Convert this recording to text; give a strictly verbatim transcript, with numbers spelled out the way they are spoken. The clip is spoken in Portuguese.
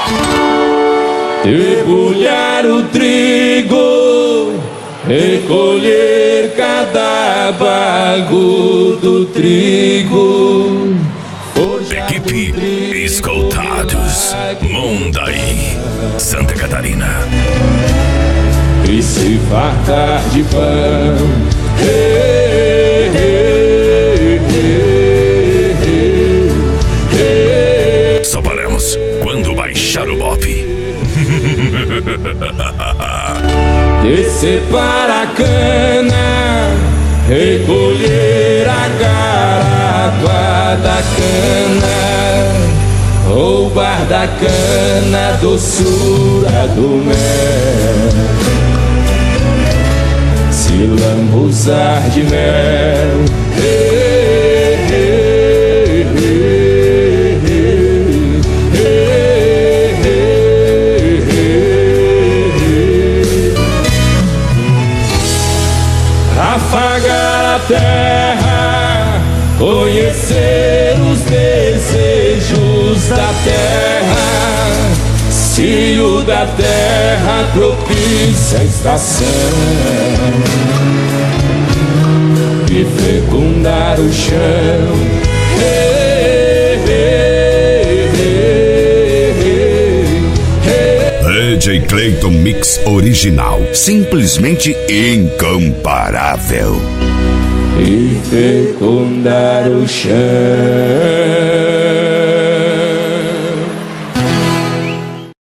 Debulhar o trigo, recolher cada bago do trigo. Equipe Escoltados, Mondaí, Santa Catarina. E se fartar de pão. Hey, hey, hey, hey, hey. Só paramos quando baixar o bop. Descer para a cana, recolher a carágua da cana, roubar da cana a doçura do mel, se lambuzar de mel. Hey, hey, hey, hey, hey, hey, hey. Afagar a terra, conhecer os desejos da terra, se o da terra propicia a estação, e fecundar o chão. Hey, hey, hey, hey, hey. D J Clayton Mix original, simplesmente incomparável. E fecundar o chão.